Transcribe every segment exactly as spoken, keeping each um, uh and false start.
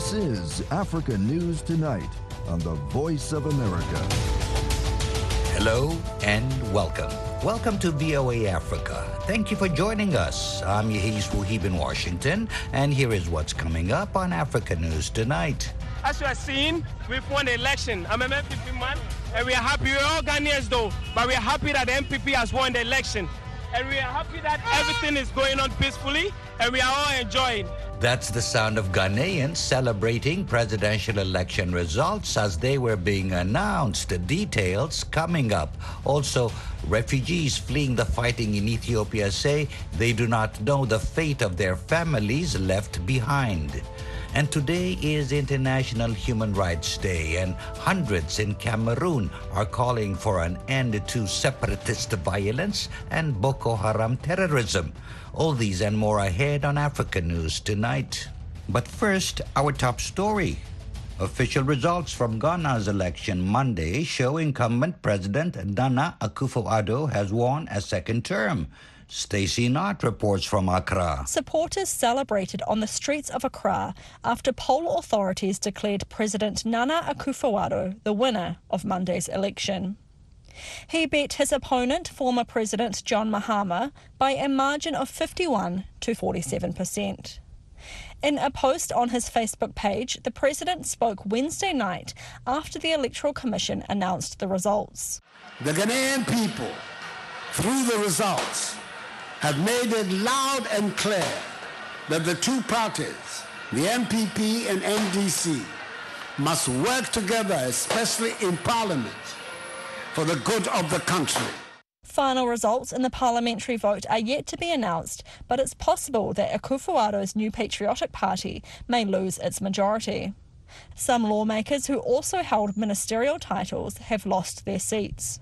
This is Africa News Tonight on the Voice of America. Hello and welcome. Welcome to V O A Africa. Thank you for joining us. I'm Yahis Wuhib in Washington, and here is what's coming up on Africa News Tonight. As you are seeing, we've won the election. I'm an M P P man, and we are happy. We're all Ghanaians though, but we are happy that the M P P has won the election. And we are happy that everything is going on peacefully, and we are all enjoying. That's the sound of Ghanaians celebrating presidential election results as they were being announced. The details coming up. Also, refugees fleeing the fighting in Ethiopia say they do not know the fate of their families left behind. And today is International Human Rights Day, and hundreds in Cameroon are calling for an end to separatist violence and Boko Haram terrorism. All these and more ahead on Africa News Tonight. But first, our top story. Official results from Ghana's election Monday show incumbent President Nana Akufo-Addo has won a second term. Stacey Knott reports from Accra. Supporters celebrated on the streets of Accra after poll authorities declared President Nana Akufo-Addo the winner of Monday's election. He beat his opponent, former President John Mahama, by a margin of fifty-one to forty-seven percent. In a post on his Facebook page, the president spoke Wednesday night after the Electoral Commission announced the results. The Ghanaian people, through the results, have made it loud and clear that the two parties, the M P P and N D C, must work together, especially in Parliament, for the good of the country. Final results in the parliamentary vote are yet to be announced, but it's possible that Akufo-Addo's New Patriotic Party may lose its majority. Some lawmakers who also held ministerial titles have lost their seats.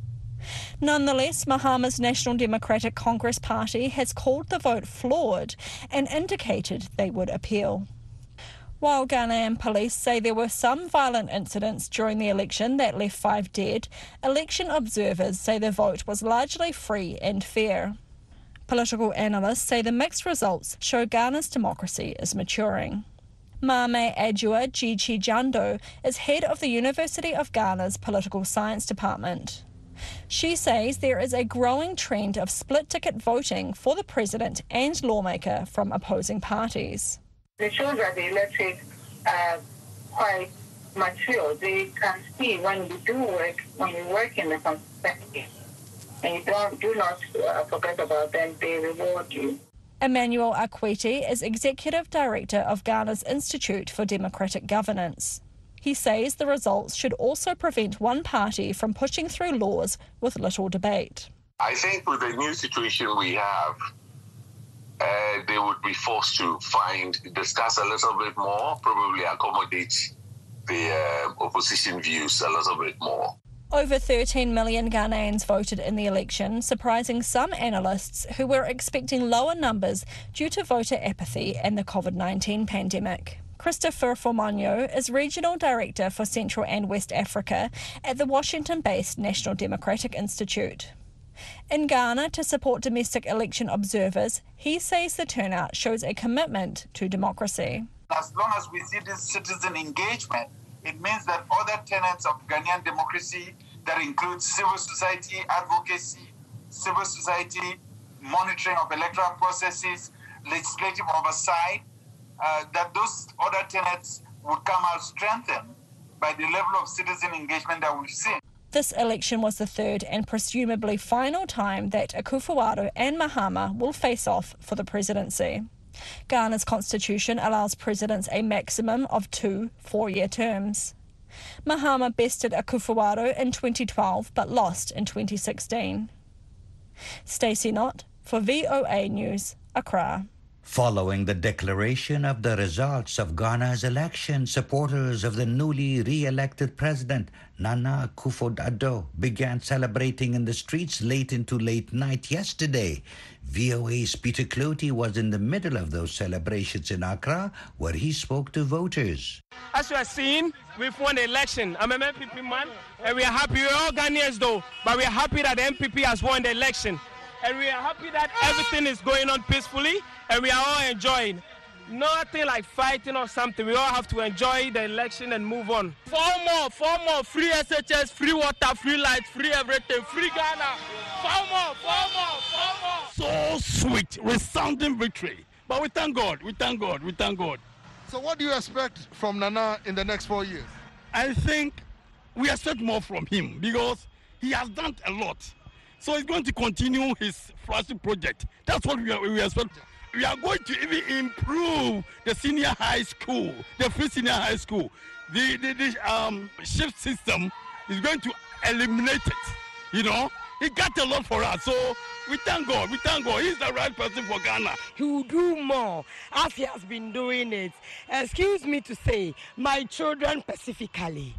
Nonetheless, Mahama's National Democratic Congress Party has called the vote flawed and indicated they would appeal. While Ghanaian police say there were some violent incidents during the election that left five dead, election observers say the vote was largely free and fair. Political analysts say the mixed results show Ghana's democracy is maturing. Mame Adjua Gigi Jando is head of the University of Ghana's Political Science Department. She says there is a growing trend of split-ticket voting for the president and lawmaker from opposing parties. It shows that the electorate are quite mature. They can see when you do work, when you work in the constituency, and you don't, do not uh, forget about them, they reward you. Emmanuel Akwete is Executive Director of Ghana's Institute for Democratic Governance. He says the results should also prevent one party from pushing through laws with little debate. I think with the new situation we have, uh, they would be forced to find, discuss a little bit more, probably accommodate the uh, opposition views a little bit more. Over thirteen million Ghanaians voted in the election, surprising some analysts who were expecting lower numbers due to voter apathy and the COVID nineteen pandemic. Christopher Formanyo is Regional Director for Central and West Africa at the Washington-based National Democratic Institute. In Ghana, to support domestic election observers, he says the turnout shows a commitment to democracy. As long as we see this citizen engagement, it means that other tenets of Ghanaian democracy that include civil society advocacy, civil society monitoring of electoral processes, legislative oversight, Uh, that those other tenets would come out strengthened by the level of citizen engagement that we've seen. This election was the third and presumably final time that Akufo-Addo and Mahama will face off for the presidency. Ghana's constitution allows presidents a maximum of two four-year terms. Mahama bested Akufo-Addo in twenty twelve but lost in twenty sixteen. Stacey Knott for V O A News, Accra. Following the declaration of the results of Ghana's election, supporters of the newly re-elected president, Nana Akufo-Addo, began celebrating in the streets late into late night yesterday. V O A's Peter Clotey was in the middle of those celebrations in Accra, where he spoke to voters. As you are seeing, we've won the election. I'm an M P P man, and we are happy. We're all Ghanaians though, but we are happy that the M P P has won the election. And we are happy that everything is going on peacefully, and we are all enjoying. Nothing like fighting or something. We all have to enjoy the election and move on. Four more, four more, free S H S, free water, free lights, free everything, free Ghana. Four more, four more, four more. So sweet, resounding victory. But we thank God, we thank God, we thank God. So what do you expect from Nana in the next four years? I think we expect more from him because he has done a lot. So he's going to continue his flagship project. That's what we, are, we expect. We are going to even improve the senior high school, the free senior high school. The, the, the um, shift system is going to eliminate it, you know. He got a lot for us, so we thank God, we thank God. He's the right person for Ghana. He will do more as he has been doing it. Excuse me to say, my children specifically,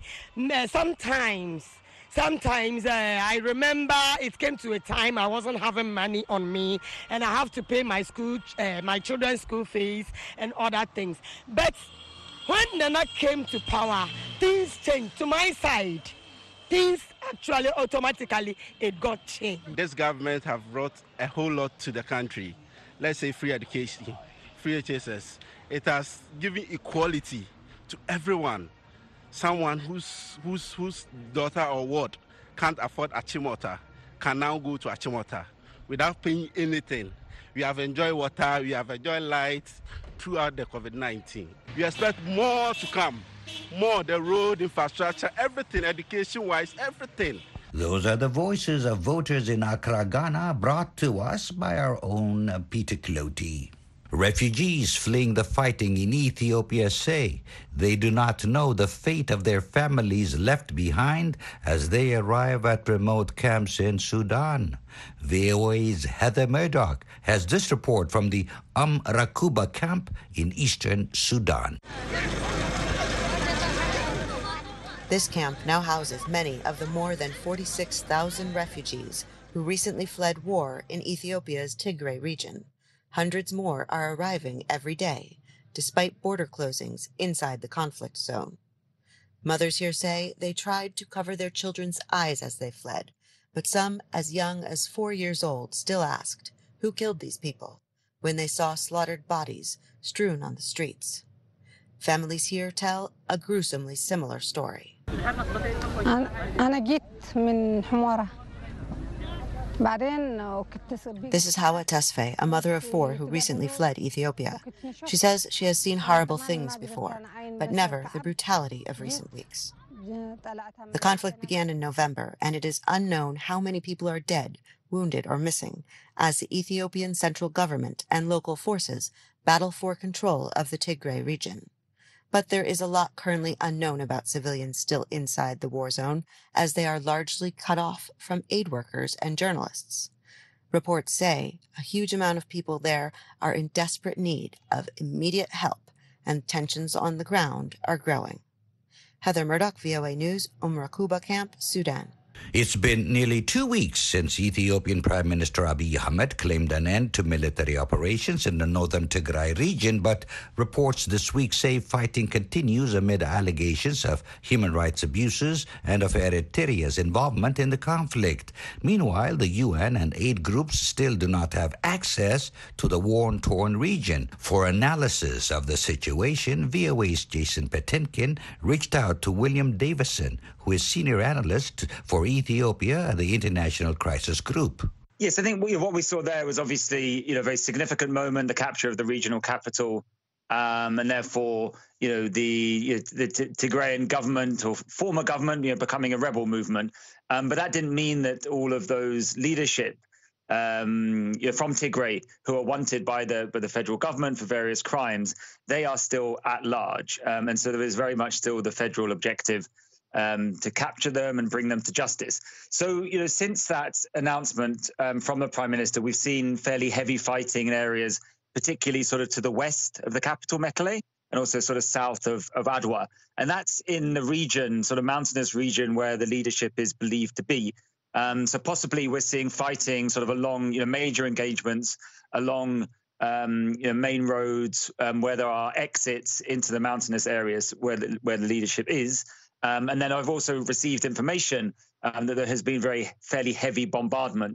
sometimes, sometimes uh, I remember it came to a time I wasn't having money on me and I have to pay my school, uh, my children's school fees and other things. But when Nana came to power, things changed to my side. Things actually automatically it got changed. This government have brought a whole lot to the country. Let's say free education, free H S S. It has given equality to everyone. Someone whose whose whose daughter or what can't afford Achimota can now go to Achimota without paying anything. We have enjoyed water, we have enjoyed light throughout the COVID nineteen. We expect more to come. More, the road, infrastructure, everything, education-wise, everything. Those are the voices of voters in Accra, Ghana, brought to us by our own uh, Peter Clotey. Refugees fleeing the fighting in Ethiopia say they do not know the fate of their families left behind as they arrive at remote camps in Sudan. V O A's Heather Murdoch has this report from the Umm Rakuba camp in eastern Sudan. This camp now houses many of the more than forty-six thousand refugees who recently fled war in Ethiopia's Tigray region. Hundreds more are arriving every day, despite border closings inside the conflict zone. Mothers here say they tried to cover their children's eyes as they fled, but some as young as four years old still asked who killed these people when they saw slaughtered bodies strewn on the streets. Families here tell a gruesomely similar story. This is Hawa Tesfaye, a mother of four who recently fled Ethiopia. She says she has seen horrible things before, but never the brutality of recent weeks. The conflict began in November, and it is unknown how many people are dead, wounded, or missing, as the Ethiopian central government and local forces battle for control of the Tigray region. But there is a lot currently unknown about civilians still inside the war zone, as they are largely cut off from aid workers and journalists. Reports say a huge amount of people there are in desperate need of immediate help, and tensions on the ground are growing. Heather Murdoch, V O A News, Umm Rakuba Camp, Sudan. It's been nearly two weeks since Ethiopian Prime Minister Abiy Ahmed claimed an end to military operations in the northern Tigray region, but reports this week say fighting continues amid allegations of human rights abuses and of Eritrea's involvement in the conflict. Meanwhile, the U N and aid groups still do not have access to the war-torn region. For analysis of the situation, V O A's Jason Petinkin reached out to William Davison, who is senior analyst for Ethiopia at the International Crisis Group. Yes, I think what we saw there was obviously, you know, a very significant moment, the capture of the regional capital, um, and therefore, you know, the, you know, the Tigrayan government or former government, you know, becoming a rebel movement. Um, but that didn't mean that all of those leadership um, you know, from Tigray who are wanted by the by the federal government for various crimes, they are still at large, um, and so there is very much still the federal objective Um, to capture them and bring them to justice. So, you know, since that announcement um, from the Prime Minister, we've seen fairly heavy fighting in areas, particularly sort of to the west of the capital, Mekele, and also sort of south of, of Adwa. And that's in the region, sort of mountainous region where the leadership is believed to be. Um, so possibly we're seeing fighting sort of along, you know, major engagements along um, you know, main roads um, where there are exits into the mountainous areas where the, where the leadership is. Um, and then I've also received information um, that there has been very fairly heavy bombardment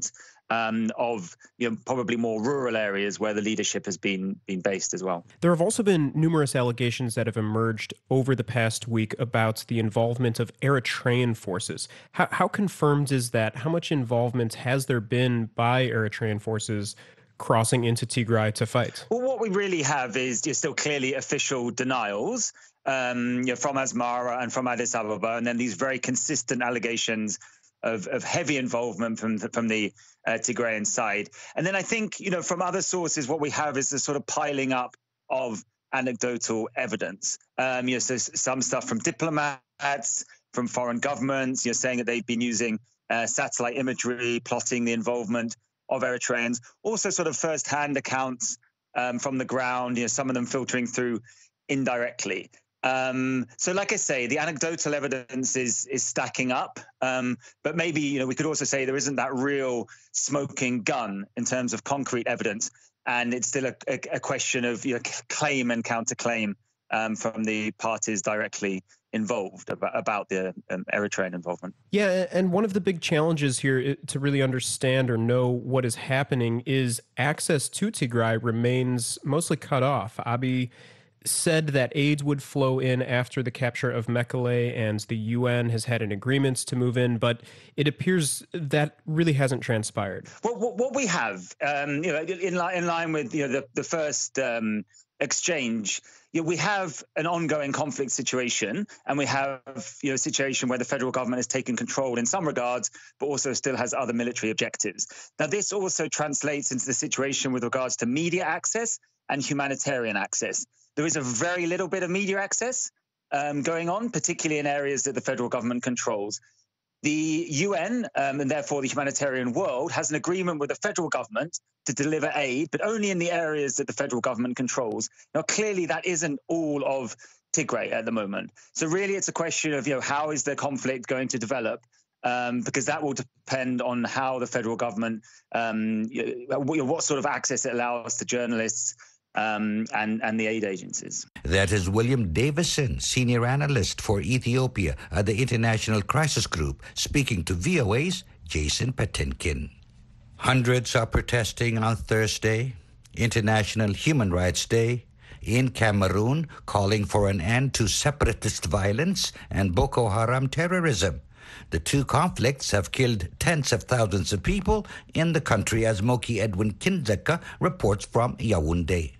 um, of you know, probably more rural areas where the leadership has been been based as well. There have also been numerous allegations that have emerged over the past week about the involvement of Eritrean forces. How, how confirmed is that? How much involvement has there been by Eritrean forces crossing into Tigray to fight? Well, what we really have is you know, still clearly official denials um, you know, from Asmara and from Addis Ababa, and then these very consistent allegations of, of heavy involvement from the, from the uh, Tigrayan side. And then I think, you know, from other sources, what we have is a sort of piling up of anecdotal evidence. Um, you know, so some stuff from diplomats, from foreign governments, you know, saying that they've been using uh, satellite imagery, plotting the involvement of Eritreans. Also sort of first-hand accounts um, from the ground, you know, some of them filtering through indirectly. Um, so like I say, the anecdotal evidence is is stacking up, um, but maybe, you know, we could also say there isn't that real smoking gun in terms of concrete evidence. And it's still a, a, a question of you know, claim and counterclaim um, from the parties directly involved about, about the um, Eritrean involvement. Yeah, and one of the big challenges here to really understand or know what is happening is access to Tigray remains mostly cut off. Abiy said that aid would flow in after the capture of Mekelle, and the U N has had an agreement to move in, but it appears that really hasn't transpired. Well, what, what we have, um, you know, in, li- in line with you know the, the first um, exchange, you know, we have an ongoing conflict situation, and we have you know a situation where the federal government has taken control in some regards, but also still has other military objectives. Now, this also translates into the situation with regards to media access and humanitarian access. There is a very little bit of media access um, going on, particularly in areas that the federal government controls. The U N, um, and therefore the humanitarian world, has an agreement with the federal government to deliver aid, but only in the areas that the federal government controls. Now, clearly, that isn't all of Tigray at the moment. So really, it's a question of, you know, how is the conflict going to develop? Um, because that will depend on how the federal government, um, you know, what sort of access it allows to journalists, Um, and, and the aid agencies. That is William Davison, senior analyst for Ethiopia at the International Crisis Group, speaking to V O A's Jason Patinkin. Hundreds are protesting on Thursday, International Human Rights Day, in Cameroon, calling for an end to separatist violence and Boko Haram terrorism. The two conflicts have killed tens of thousands of people in the country, as Moki Edwin Kindzeka reports from Yaoundé.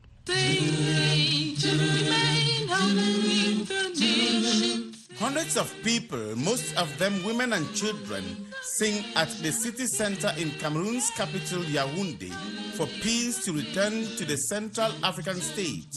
Hundreds of people, most of them women and children, sing at the city center in Cameroon's capital, Yaoundé, for peace to return to the Central African state.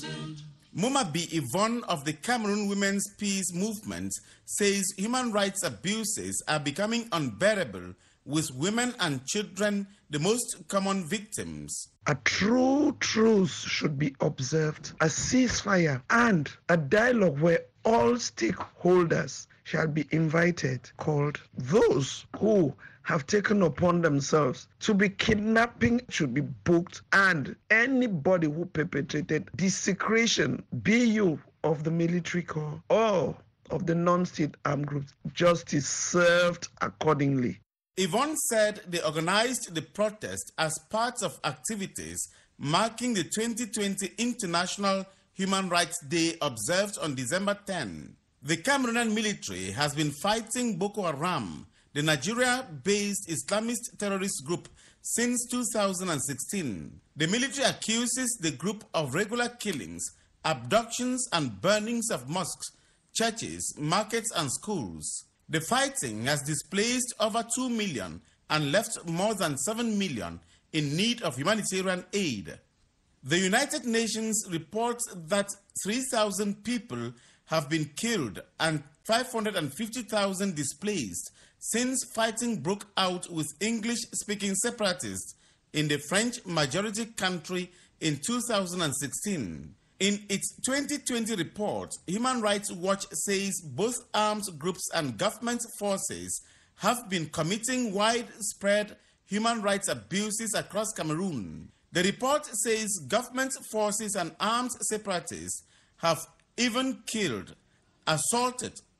Momabi Yvonne of the Cameroon Women's Peace Movement says human rights abuses are becoming unbearable, with women and children the most common victims. A true truce should be observed, a ceasefire and a dialogue where all stakeholders shall be invited, called those who have taken upon themselves to be kidnapping should be booked, and anybody who perpetrated desecration, be you of the military corps or of the non-state armed groups, justice served accordingly. Yvonne said they organized the protest as part of activities marking the twenty twenty International Human Rights Day observed on December tenth. The Cameroonian military has been fighting Boko Haram, the Nigeria-based Islamist terrorist group, since two thousand sixteen. The military accuses the group of regular killings, abductions, and burnings of mosques, churches, markets, and schools. The fighting has displaced over two million and left more than seven million in need of humanitarian aid. The United Nations reports that three thousand people have been killed and five hundred fifty thousand displaced since fighting broke out with English-speaking separatists in the French-majority country in two thousand sixteen. In its twenty twenty report, Human Rights Watch says both armed groups and government forces have been committing widespread human rights abuses across Cameroon. The report says government forces and armed separatists have even killed, assaulted,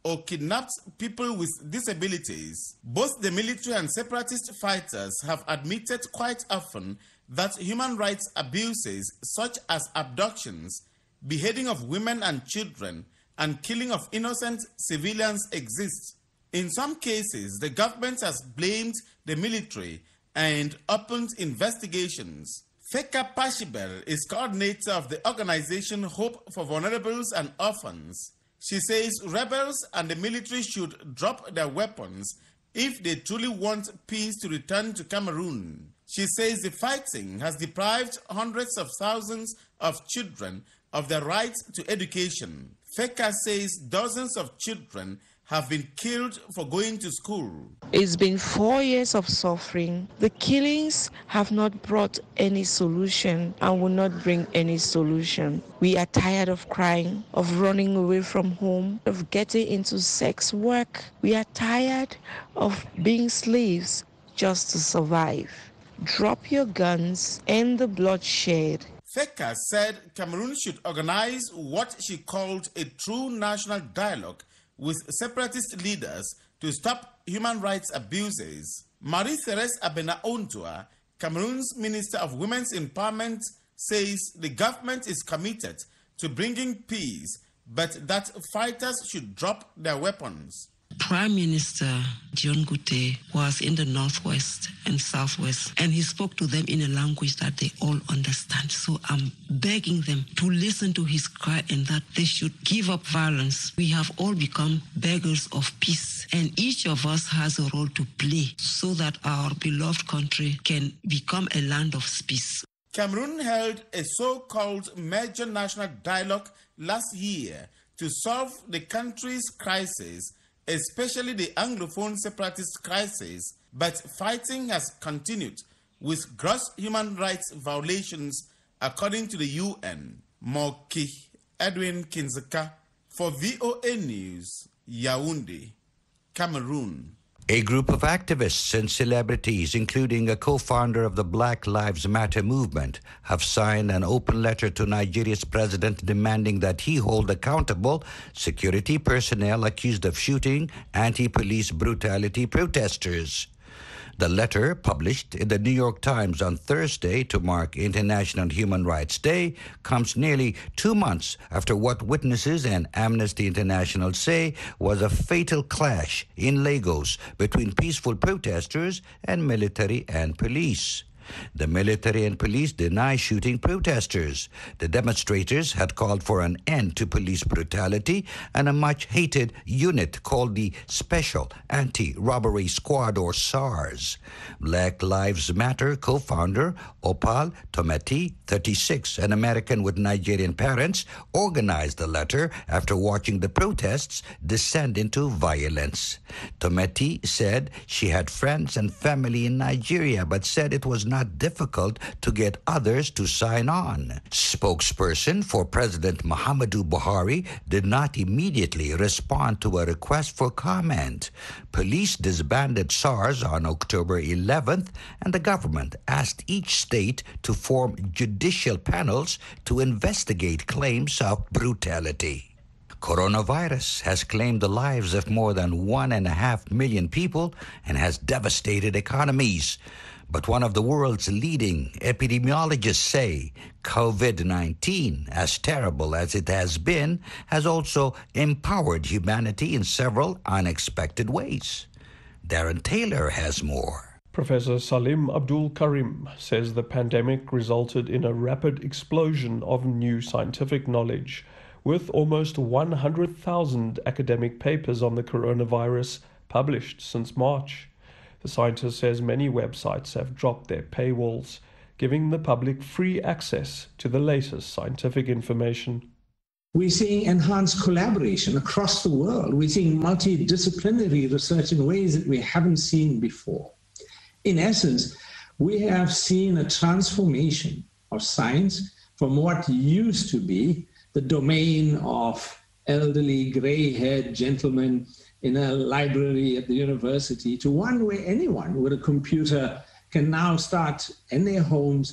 or kidnapped people with disabilities. Both the military and separatist fighters have admitted quite often that human rights abuses such as abductions, beheading of women and children, and killing of innocent civilians exist. In some cases, the government has blamed the military and opened investigations. Feka Pashibel is coordinator of the organization Hope for Vulnerables and Orphans. She says rebels and the military should drop their weapons if they truly want peace to return to Cameroon. She says the fighting has deprived hundreds of thousands of children of their right to education. Feka says dozens of children have been killed for going to school. It's been four years of suffering. The killings have not brought any solution and will not bring any solution. We are tired of crying, of running away from home, of getting into sex work. We are tired of being slaves just to survive. Drop your guns, end the bloodshed. Feka said Cameroon should organize what she called a true national dialogue with separatist leaders to stop human rights abuses. Marie-Therese Abena-Ontua, Cameroon's Minister of Women's Empowerment, says the government is committed to bringing peace, but that fighters should drop their weapons. Prime Minister John Gute was in the Northwest and Southwest, and he spoke to them in a language that they all understand. So I'm begging them to listen to his cry and that they should give up violence. We have all become beggars of peace, and each of us has a role to play so that our beloved country can become a land of peace. Cameroon held a so-called major national dialogue last year to solve the country's crisis, especially the Anglophone separatist crisis, but fighting has continued with gross human rights violations according to the U N. Moki Edwin Kinzeka for V O A News, Yaoundé, Cameroon. A group of activists and celebrities, including a co-founder of the Black Lives Matter movement, have signed an open letter to Nigeria's president demanding that he hold accountable security personnel accused of shooting anti-police brutality protesters. The letter, published in the New York Times on Thursday to mark International Human Rights Day, comes nearly two months after what witnesses and Amnesty International say was a fatal clash in Lagos between peaceful protesters and military and police. The military and police deny shooting protesters. The demonstrators had called for an end to police brutality and a much-hated unit called the Special Anti-Robbery Squad, or SARS. Black Lives Matter co-founder Opal Tometi, thirty-six, an American with Nigerian parents, organized the letter after watching the protests descend into violence. Tometi said she had friends and family in Nigeria, but said it was not difficult to get others to sign on. Spokesperson for President Muhammadu Buhari did not immediately respond to a request for comment. Police disbanded SARS on October eleventh, and the government asked each state to form judicial panels to investigate claims of brutality. Coronavirus has claimed the lives of more than one and a half million people and has devastated economies. But one of the world's leading epidemiologists say COVID nineteen, as terrible as it has been, has also empowered humanity in several unexpected ways. Darren Taylor has more. Professor Salim Abdul Karim says the pandemic resulted in a rapid explosion of new scientific knowledge, with almost one hundred thousand academic papers on the coronavirus published since March. The scientist says many websites have dropped their paywalls, giving the public free access to the latest scientific information. We're seeing enhanced collaboration across the world. We're seeing multidisciplinary research in ways that we haven't seen before. In essence, we have seen a transformation of science from what used to be the domain of elderly, gray-haired gentlemen in a library at the university to one where anyone with a computer can now start in their homes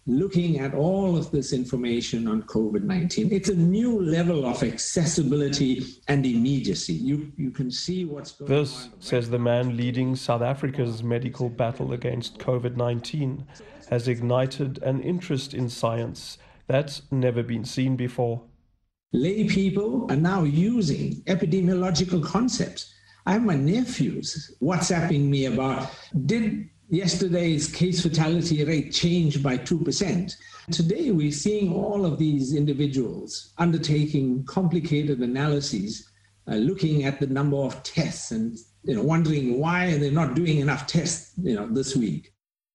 looking at all of this information on COVID nineteen. It's a new level of accessibility and immediacy. You, you can see what's going on. This, says the man leading South Africa's medical battle against COVID nineteen, has ignited an interest in science that's never been seen before. Lay people are now using epidemiological concepts. I have my nephews WhatsApping me about, did yesterday's case fatality rate change by two percent? Today, we're seeing all of these individuals undertaking complicated analyses, uh, looking at the number of tests and you know, wondering why they're not doing enough tests you know, this week.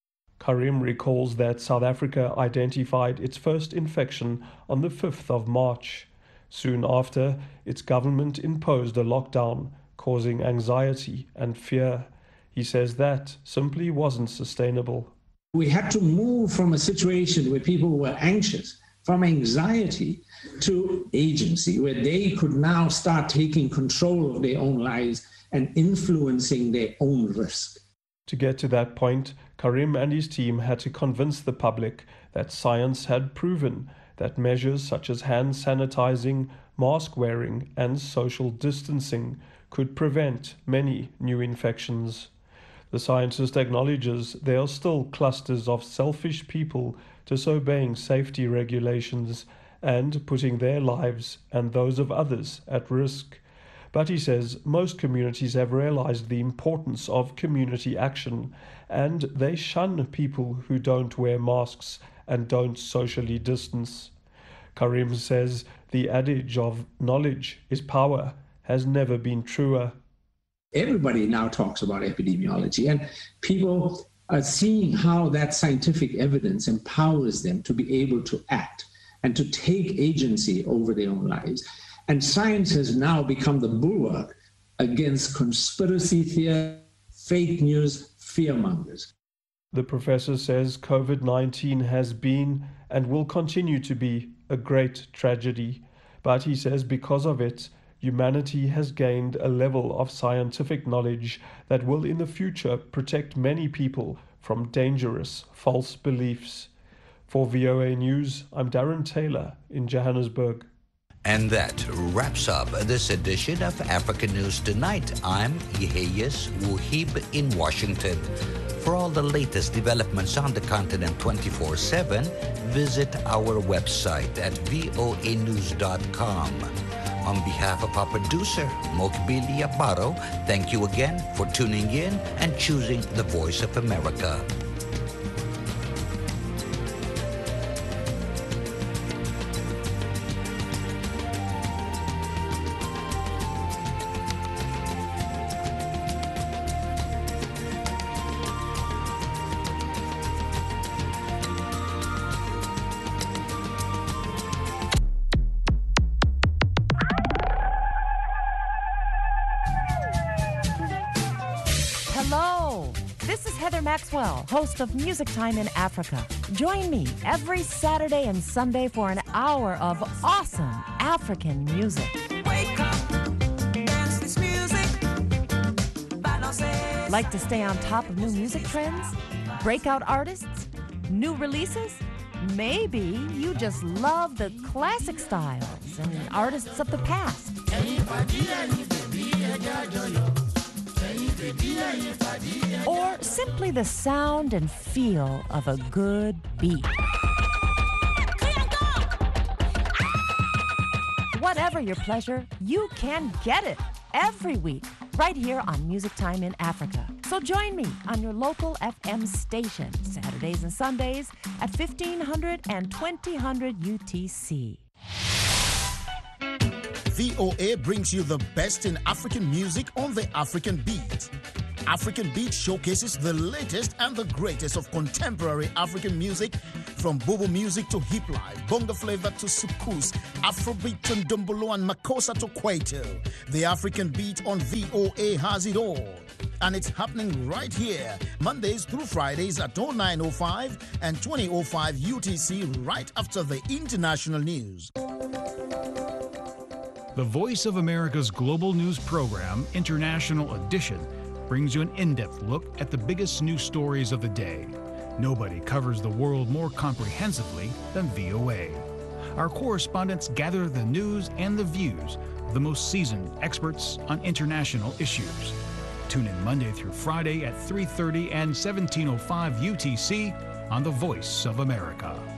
Karim recalls that South Africa identified its first infection on the fifth of March. Soon after, its government imposed a lockdown, causing anxiety and fear. He says that simply wasn't sustainable. We had to move from a situation where people were anxious, from anxiety to agency, where they could now start taking control of their own lives and influencing their own risk. To get to that point, Karim and his team had to convince the public that science had proven that measures such as hand sanitizing, mask wearing, and social distancing could prevent many new infections. The scientist acknowledges there are still clusters of selfish people disobeying safety regulations and putting their lives and those of others at risk. But he says most communities have realized the importance of community action, and they shun people who don't wear masks and don't socially distance. Karim says the adage of knowledge is power has never been truer. Everybody now talks about epidemiology, and people are seeing how that scientific evidence empowers them to be able to act and to take agency over their own lives. And science has now become the bulwark against conspiracy theory, fake news, fearmongers. The professor says COVID nineteen has been and will continue to be a great tragedy, but he says because of it, humanity has gained a level of scientific knowledge that will in the future protect many people from dangerous false beliefs. For V O A News, I'm Darren Taylor in Johannesburg. And that wraps up this edition of African News Tonight. I'm Yeheyes Wuhib in Washington. For all the latest developments on the continent twenty-four seven, visit our website at voa news dot com. On behalf of our producer, Mokbili Abaro, thank you again for tuning in and choosing the Voice of America. Maxwell, host of Music Time in Africa. Join me every Saturday and Sunday for an hour of awesome African music. Wake up, dance this music. Like to stay on top of new music trends? Breakout artists? New releases? Maybe you just love the classic styles and artists of the past. Or simply the sound and feel of a good beat. Whatever your pleasure, you can get it every week right here on Music Time in Africa. So join me on your local F M station Saturdays and Sundays at fifteen hundred and twenty hundred U T C. V O A brings you the best in African music on the African Beat. African Beat showcases the latest and the greatest of contemporary African music, from bobo music to hip life, bongo flavor to soukous, Afrobeat to ndombolo and makossa to kwaito. The African Beat on V O A has it all. And it's happening right here, Mondays through Fridays at oh nine oh five and twenty oh five U T C, right after the international news. The Voice of America's global news program, International Edition, brings you an in-depth look at the biggest news stories of the day. Nobody covers the world more comprehensively than V O A. Our correspondents gather the news and the views of the most seasoned experts on international issues. Tune in Monday through Friday at three thirty and seventeen oh five U T C on the Voice of America.